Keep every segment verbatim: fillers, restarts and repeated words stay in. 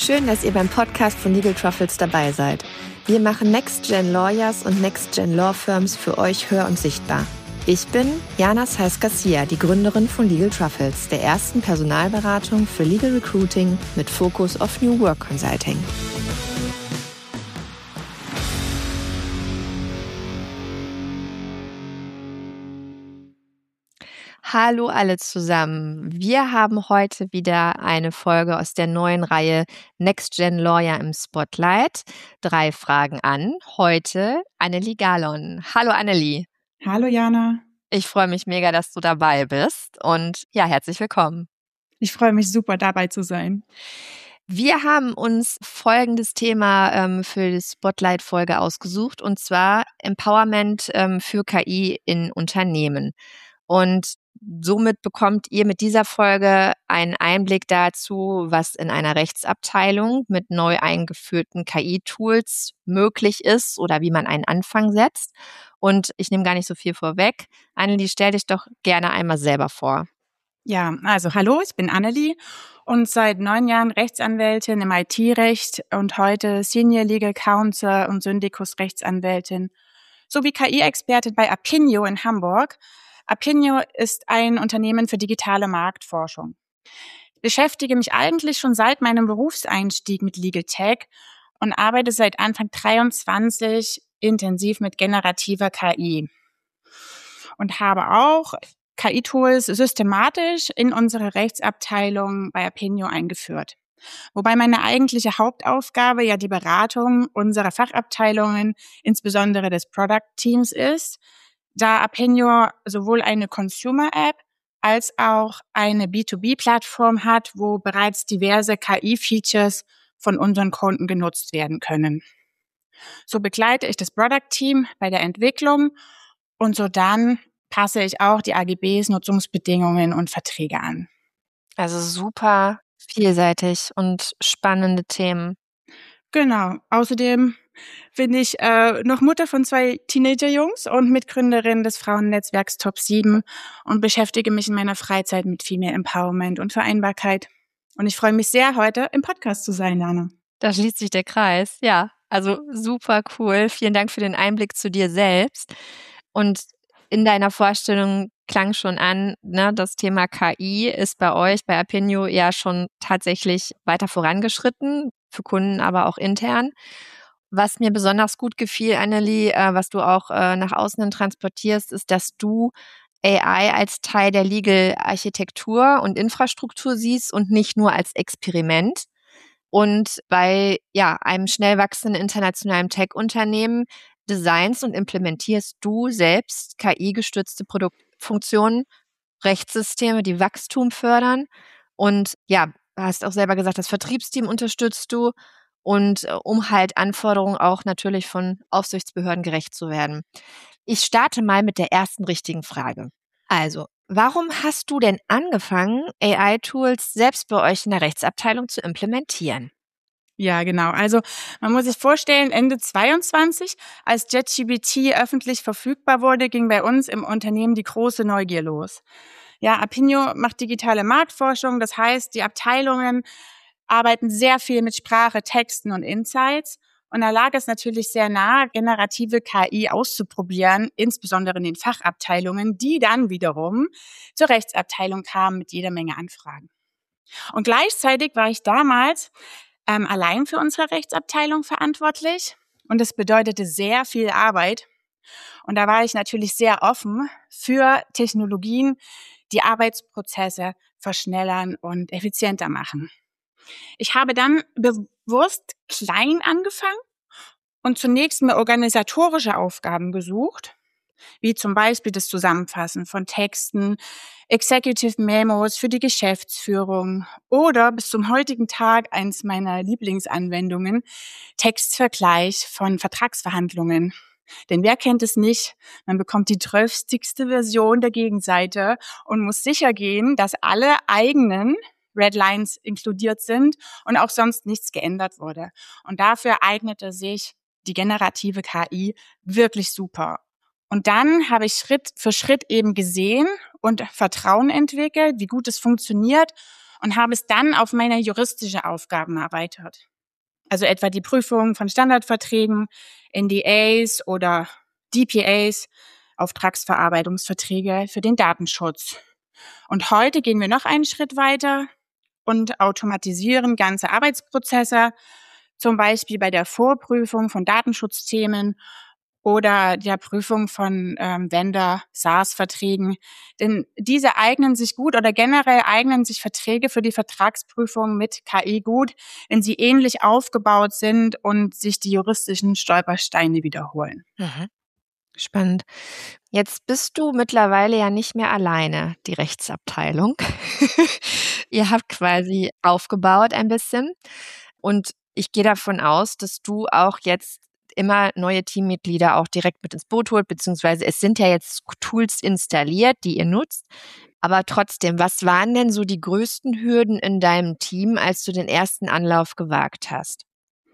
Schön, dass ihr beim Podcast von Legal Truffles dabei seid. Wir machen Next-Gen Lawyers und Next-Gen Law Firms für euch hör- und sichtbar. Ich bin Jana Saiz-Garcia, die Gründerin von Legal Truffles, der ersten Personalberatung für Legal Recruiting mit Fokus auf New Work Consulting. Hallo alle zusammen. Wir haben heute wieder eine Folge aus der neuen Reihe Next Gen Lawyer im Spotlight. Drei Fragen an. Heute Annelie Galon. Hallo Annelie. Hallo Jana. Ich freue mich mega, dass du dabei bist und ja, herzlich willkommen. Ich freue mich super, dabei zu sein. Wir haben uns folgendes Thema ähm, für die Spotlight-Folge ausgesucht, und zwar Empowerment ähm, für K I in Unternehmen. Und somit bekommt ihr mit dieser Folge einen Einblick dazu, was in einer Rechtsabteilung mit neu eingeführten K I-Tools möglich ist oder wie man einen Anfang setzt. Und ich nehme gar nicht so viel vorweg. Annelie, stell dich doch gerne einmal selber vor. Ja, also hallo, ich bin Annelie und seit neun Jahren Rechtsanwältin im I T-Recht und heute Senior Legal Counsel und Syndikus-Rechtsanwältin sowie K I-Expertin bei Apinio in Hamburg. Apinio ist ein Unternehmen für digitale Marktforschung. Ich beschäftige mich eigentlich schon seit meinem Berufseinstieg mit Legal Tech und arbeite seit Anfang dreiundzwanzig intensiv mit generativer K I und habe auch K I-Tools systematisch in unsere Rechtsabteilung bei Apinio eingeführt. Wobei meine eigentliche Hauptaufgabe ja die Beratung unserer Fachabteilungen, insbesondere des Product-Teams ist, da Apinio sowohl eine Consumer-App als auch eine B zwei B-Plattform hat, wo bereits diverse K I-Features von unseren Kunden genutzt werden können. So begleite ich das Product-Team bei der Entwicklung und so dann passe ich auch die A G Bs, Nutzungsbedingungen und Verträge an. Also super vielseitig und spannende Themen. Genau. Außerdem bin ich äh, noch Mutter von zwei Teenager-Jungs und Mitgründerin des Frauennetzwerks Top sieben und beschäftige mich in meiner Freizeit mit Female Empowerment und Vereinbarkeit. Und ich freue mich sehr, heute im Podcast zu sein, Jana. Da schließt sich der Kreis. Ja, also super cool. Vielen Dank für den Einblick zu dir selbst. Und in deiner Vorstellung klang schon an, ne, das Thema K I ist bei euch, bei Apinio, ja schon tatsächlich weiter vorangeschritten, für Kunden, aber auch intern. Was mir besonders gut gefiel, Annelie, äh, was du auch äh, nach außen hin transportierst, ist, dass du A I als Teil der Legal-Architektur und Infrastruktur siehst und nicht nur als Experiment. Und bei ja, einem schnell wachsenden internationalen Tech-Unternehmen designst und implementierst du selbst K I-gestützte Produktfunktionen, Rechtssysteme, die Wachstum fördern. Und ja, du hast auch selber gesagt, das Vertriebsteam unterstützt du. Und äh, um halt Anforderungen auch natürlich von Aufsichtsbehörden gerecht zu werden. Ich starte mal mit der ersten richtigen Frage. Also, warum hast du denn angefangen, A I-Tools selbst bei euch in der Rechtsabteilung zu implementieren? Ja, genau. Also man muss sich vorstellen, Ende zweiundzwanzig, als ChatGPT öffentlich verfügbar wurde, ging bei uns im Unternehmen die große Neugier los. Ja, Apinio macht digitale Marktforschung, das heißt, die Abteilungen arbeiten sehr viel mit Sprache, Texten und Insights. Und da lag es natürlich sehr nahe, generative K I auszuprobieren, insbesondere in den Fachabteilungen, die dann wiederum zur Rechtsabteilung kamen mit jeder Menge Anfragen. Und gleichzeitig war ich damals ähm, allein für unsere Rechtsabteilung verantwortlich und das bedeutete sehr viel Arbeit. Und da war ich natürlich sehr offen für Technologien, die Arbeitsprozesse verschnellern und effizienter machen. Ich habe dann bewusst klein angefangen und zunächst mir organisatorische Aufgaben gesucht, wie zum Beispiel das Zusammenfassen von Texten, Executive Memos für die Geschäftsführung oder bis zum heutigen Tag eins meiner Lieblingsanwendungen, Textvergleich von Vertragsverhandlungen. Denn wer kennt es nicht? Man bekommt die tröstigste Version der Gegenseite und muss sicher gehen, dass alle eigenen Red Lines inkludiert sind und auch sonst nichts geändert wurde. Und dafür eignete sich die generative K I wirklich super. Und dann habe ich Schritt für Schritt eben gesehen und Vertrauen entwickelt, wie gut es funktioniert und habe es dann auf meine juristische Aufgaben erweitert. Also etwa die Prüfung von Standardverträgen, N D As oder D P As, Auftragsverarbeitungsverträge für den Datenschutz. Und heute gehen wir noch einen Schritt weiter und automatisieren ganze Arbeitsprozesse, zum Beispiel bei der Vorprüfung von Datenschutzthemen oder der Prüfung von ähm, Vendor-SaaS-Verträgen. Denn diese eignen sich gut oder generell eignen sich Verträge für die Vertragsprüfung mit K I gut, wenn sie ähnlich aufgebaut sind und sich die juristischen Stolpersteine wiederholen. Mhm. Spannend. Jetzt bist du mittlerweile ja nicht mehr alleine, die Rechtsabteilung. Ihr habt quasi aufgebaut ein bisschen. Und ich gehe davon aus, dass du auch jetzt immer neue Teammitglieder auch direkt mit ins Boot holt, beziehungsweise es sind ja jetzt Tools installiert, die ihr nutzt. Aber trotzdem, was waren denn so die größten Hürden in deinem Team, als du den ersten Anlauf gewagt hast?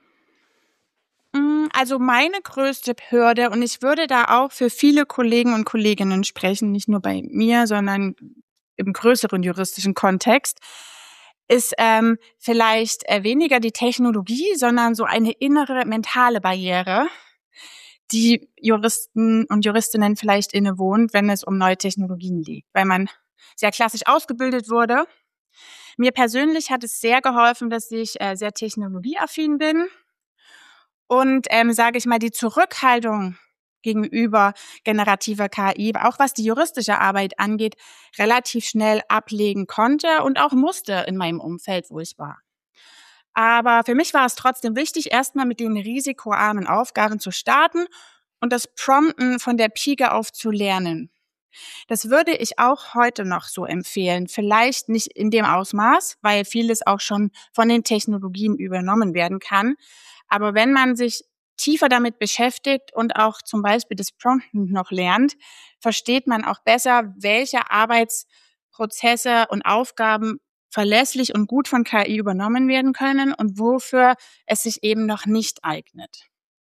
Also meine größte Hürde, und ich würde da auch für viele Kollegen und Kolleginnen sprechen, nicht nur bei mir, sondern im größeren juristischen Kontext, ist ähm, vielleicht äh, weniger die Technologie, sondern so eine innere mentale Barriere, die Juristen und Juristinnen vielleicht innewohnt, wenn es um neue Technologien geht, weil man sehr klassisch ausgebildet wurde. Mir persönlich hat es sehr geholfen, dass ich äh, sehr technologieaffin bin und, ähm, sage ich mal, die Zurückhaltung gegenüber generativer K I, auch was die juristische Arbeit angeht, relativ schnell ablegen konnte und auch musste in meinem Umfeld, wo ich war. Aber für mich war es trotzdem wichtig, erstmal mit den risikoarmen Aufgaben zu starten und das Prompten von der Pike auf zu lernen. Das würde ich auch heute noch so empfehlen. Vielleicht nicht in dem Ausmaß, weil vieles auch schon von den Technologien übernommen werden kann. Aber wenn man sich tiefer damit beschäftigt und auch zum Beispiel das Prompten noch lernt, versteht man auch besser, welche Arbeitsprozesse und Aufgaben verlässlich und gut von K I übernommen werden können und wofür es sich eben noch nicht eignet.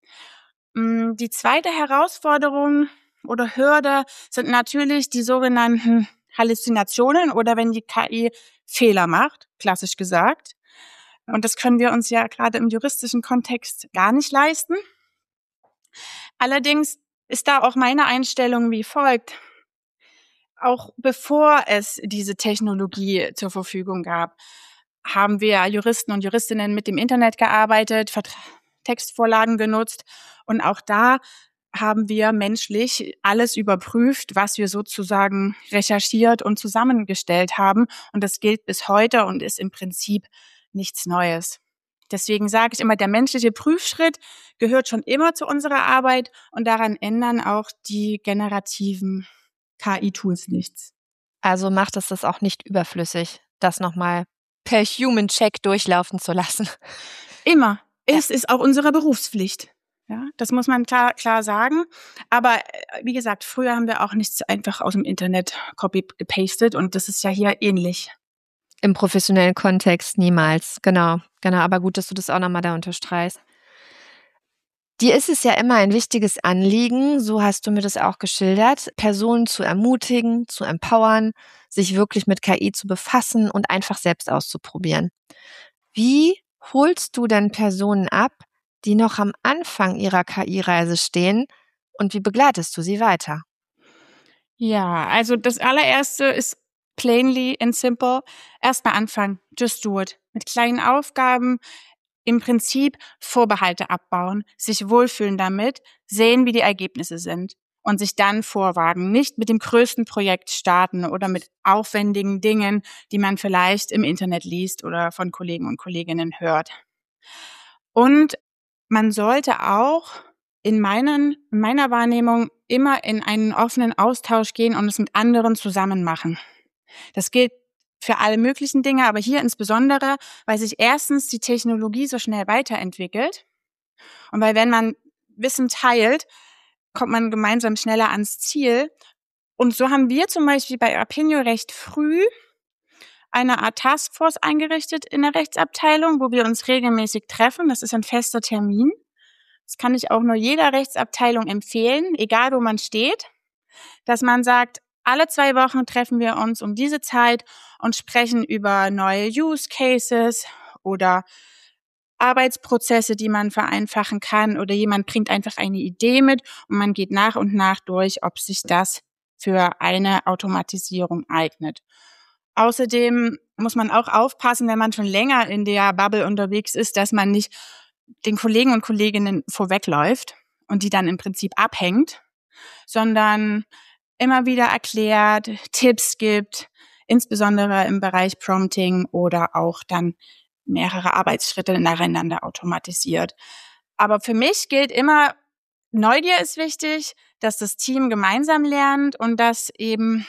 Die zweite Herausforderung oder Hürde sind natürlich die sogenannten Halluzinationen oder wenn die K I Fehler macht, klassisch gesagt. Und das können wir uns ja gerade im juristischen Kontext gar nicht leisten. Allerdings ist da auch meine Einstellung wie folgt. Auch bevor es diese Technologie zur Verfügung gab, haben wir Juristen und Juristinnen mit dem Internet gearbeitet, Textvorlagen genutzt und auch da haben wir menschlich alles überprüft, was wir sozusagen recherchiert und zusammengestellt haben. Und das gilt bis heute und ist im Prinzip nichts Neues. Deswegen sage ich immer, der menschliche Prüfschritt gehört schon immer zu unserer Arbeit und daran ändern auch die generativen K I-Tools nichts. Also macht es das auch nicht überflüssig, das nochmal per Human Check durchlaufen zu lassen? Immer. Es ist auch unsere Berufspflicht. Ja, das muss man klar, klar sagen. Aber wie gesagt, früher haben wir auch nichts einfach aus dem Internet copy gepastet und das ist ja hier ähnlich. Im professionellen Kontext niemals, genau, genau. Aber gut, dass du das auch nochmal da unterstreichst. Dir ist es ja immer ein wichtiges Anliegen, so hast du mir das auch geschildert, Personen zu ermutigen, zu empowern, sich wirklich mit K I zu befassen und einfach selbst auszuprobieren. Wie holst du denn Personen ab, die noch am Anfang ihrer K I-Reise stehen und wie begleitest du sie weiter? Ja, also das allererste ist plainly and simple. Erstmal anfangen, just do it. Mit kleinen Aufgaben, im Prinzip Vorbehalte abbauen, sich wohlfühlen damit, sehen, wie die Ergebnisse sind und sich dann vorwagen. Nicht mit dem größten Projekt starten oder mit aufwendigen Dingen, die man vielleicht im Internet liest oder von Kollegen und Kolleginnen hört. Und man sollte auch in, meinen, in meiner Wahrnehmung immer in einen offenen Austausch gehen und es mit anderen zusammen machen. Das gilt für alle möglichen Dinge, aber hier insbesondere, weil sich erstens die Technologie so schnell weiterentwickelt und weil wenn man Wissen teilt, kommt man gemeinsam schneller ans Ziel. Und so haben wir zum Beispiel bei Apinio recht früh eine Art Taskforce eingerichtet in der Rechtsabteilung, wo wir uns regelmäßig treffen. Das ist ein fester Termin. Das kann ich auch nur jeder Rechtsabteilung empfehlen, egal wo man steht, dass man sagt, Alle zwei Wochen treffen wir uns um diese Zeit und sprechen über neue Use Cases oder Arbeitsprozesse, die man vereinfachen kann, oder jemand bringt einfach eine Idee mit und man geht nach und nach durch, ob sich das für eine Automatisierung eignet. Außerdem muss man auch aufpassen, wenn man schon länger in der Bubble unterwegs ist, dass man nicht den Kollegen und Kolleginnen vorwegläuft und die dann im Prinzip abhängt, sondern immer wieder erklärt, Tipps gibt, insbesondere im Bereich Prompting oder auch dann mehrere Arbeitsschritte nacheinander automatisiert. Aber für mich gilt immer, Neugier ist wichtig, dass das Team gemeinsam lernt und dass eben,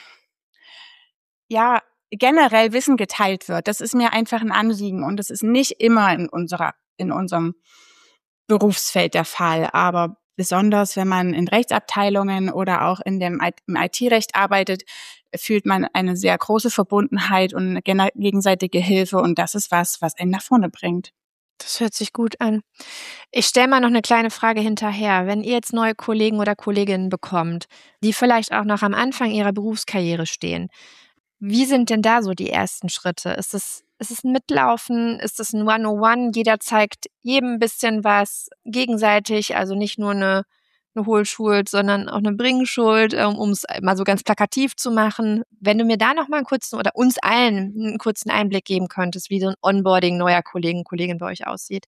ja, generell Wissen geteilt wird. Das ist mir einfach ein Anliegen und das ist nicht immer in unserer, in unserem Berufsfeld der Fall. Aber besonders, wenn man in Rechtsabteilungen oder auch in dem im I T-Recht arbeitet, fühlt man eine sehr große Verbundenheit und eine gegenseitige Hilfe. Und das ist was, was einen nach vorne bringt. Das hört sich gut an. Ich stelle mal noch eine kleine Frage hinterher. Wenn ihr jetzt neue Kollegen oder Kolleginnen bekommt, die vielleicht auch noch am Anfang ihrer Berufskarriere stehen, wie sind denn da so die ersten Schritte? Ist es, ist es ein Mitlaufen? Ist es ein one-on-one? Jeder zeigt jedem ein bisschen was gegenseitig, also nicht nur eine, eine Hohlschuld, sondern auch eine Bringschuld, um es mal so ganz plakativ zu machen. Wenn du mir da noch mal einen kurzen oder uns allen einen kurzen Einblick geben könntest, wie so ein Onboarding neuer Kollegen und Kolleginnen bei euch aussieht.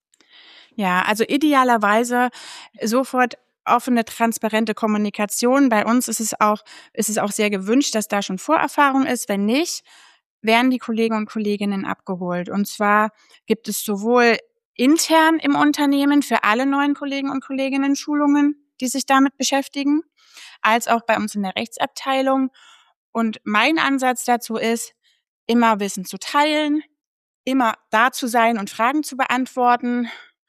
Ja, also idealerweise sofort offene, transparente Kommunikation. Bei uns ist es auch, ist es auch sehr gewünscht, dass da schon Vorerfahrung ist. Wenn nicht, werden die Kollegen und Kolleginnen abgeholt. Und zwar gibt es sowohl intern im Unternehmen für alle neuen Kollegen und Kolleginnen Schulungen, die sich damit beschäftigen, als auch bei uns in der Rechtsabteilung. Und mein Ansatz dazu ist, immer Wissen zu teilen, immer da zu sein und Fragen zu beantworten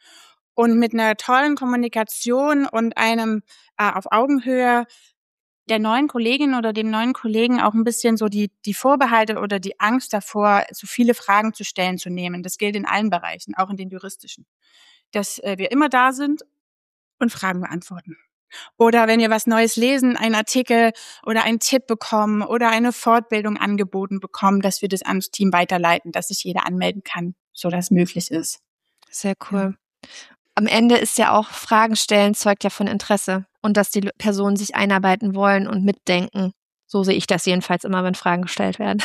und mit einer tollen Kommunikation und einem äh, auf Augenhöhe der neuen Kollegin oder dem neuen Kollegen auch ein bisschen so die, die Vorbehalte oder die Angst davor, so viele Fragen zu stellen, zu nehmen. Das gilt in allen Bereichen, auch in den juristischen. Dass äh, wir immer da sind und Fragen beantworten. Oder wenn wir was Neues lesen, einen Artikel oder einen Tipp bekommen oder eine Fortbildung angeboten bekommen, dass wir das ans Team weiterleiten, dass sich jeder anmelden kann, so dass möglich ist. Sehr cool. Ja. Am Ende ist ja auch Fragen stellen, zeugt ja von Interesse und dass die Personen sich einarbeiten wollen und mitdenken. So sehe ich das jedenfalls immer, wenn Fragen gestellt werden.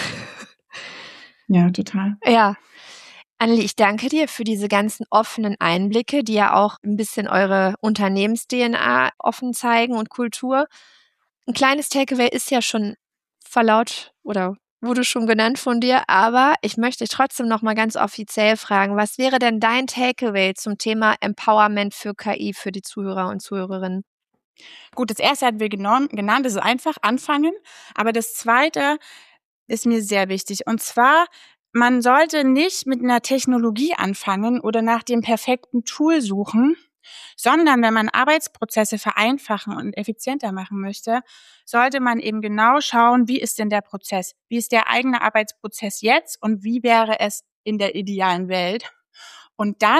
Ja, total. Ja. Anneli, ich danke dir für diese ganzen offenen Einblicke, die ja auch ein bisschen eure Unternehmens-D N A offen zeigen und Kultur. Ein kleines Takeaway ist ja schon verlaut oder wurde schon genannt von dir, aber ich möchte dich trotzdem noch mal ganz offiziell fragen, was wäre denn dein Takeaway zum Thema Empowerment für K I für die Zuhörer und Zuhörerinnen? Gut, das erste hatten wir genommen, genannt, das ist einfach anfangen, aber das zweite ist mir sehr wichtig und zwar, man sollte nicht mit einer Technologie anfangen oder nach dem perfekten Tool suchen, sondern wenn man Arbeitsprozesse vereinfachen und effizienter machen möchte, sollte man eben genau schauen, wie ist denn der Prozess? Wie ist der eigene Arbeitsprozess jetzt und wie wäre es in der idealen Welt? Und dann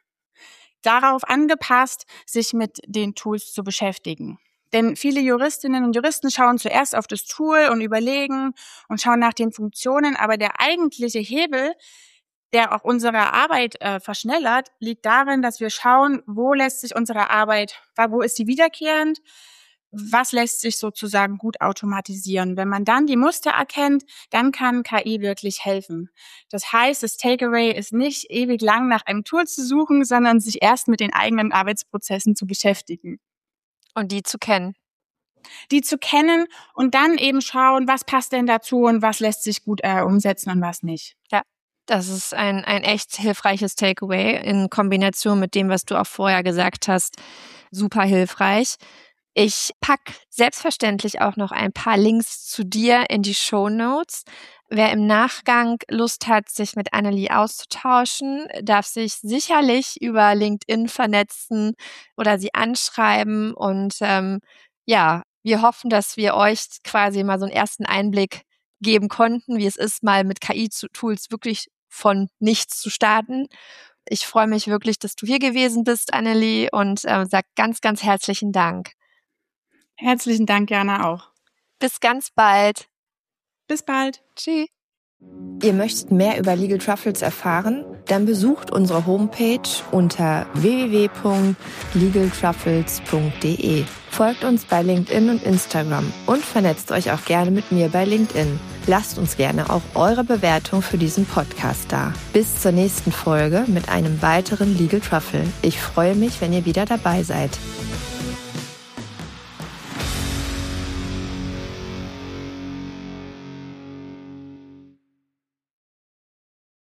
darauf angepasst, sich mit den Tools zu beschäftigen. Denn viele Juristinnen und Juristen schauen zuerst auf das Tool und überlegen und schauen nach den Funktionen, aber der eigentliche Hebel, der auch unsere Arbeit äh, verschnellert, liegt darin, dass wir schauen, wo lässt sich unsere Arbeit, wo ist sie wiederkehrend, was lässt sich sozusagen gut automatisieren. Wenn man dann die Muster erkennt, dann kann K I wirklich helfen. Das heißt, das Takeaway ist nicht ewig lang nach einem Tool zu suchen, sondern sich erst mit den eigenen Arbeitsprozessen zu beschäftigen. Und die zu kennen. Die zu kennen und dann eben schauen, was passt denn dazu und was lässt sich gut äh, umsetzen und was nicht. Ja. Das ist ein, ein echt hilfreiches Takeaway in Kombination mit dem, was du auch vorher gesagt hast. Super hilfreich. Ich packe selbstverständlich auch noch ein paar Links zu dir in die Shownotes. Wer im Nachgang Lust hat, sich mit Anneli auszutauschen, darf sich sicherlich über LinkedIn vernetzen oder sie anschreiben. Und ähm, ja, wir hoffen, dass wir euch quasi mal so einen ersten Einblick geben konnten, wie es ist, mal mit K I-Tools wirklich von nichts zu starten. Ich freue mich wirklich, dass du hier gewesen bist, Anneli, und äh, sag ganz, ganz herzlichen Dank. Herzlichen Dank, Jana, auch. Bis ganz bald. Bis bald. Tschüss. Ihr möchtet mehr über Legal Truffles erfahren? Dann besucht unsere Homepage unter w w w punkt legal truffles punkt d e. Folgt uns bei LinkedIn und Instagram und vernetzt euch auch gerne mit mir bei LinkedIn. Lasst uns gerne auch eure Bewertung für diesen Podcast da. Bis zur nächsten Folge mit einem weiteren Legal Truffle. Ich freue mich, wenn ihr wieder dabei seid.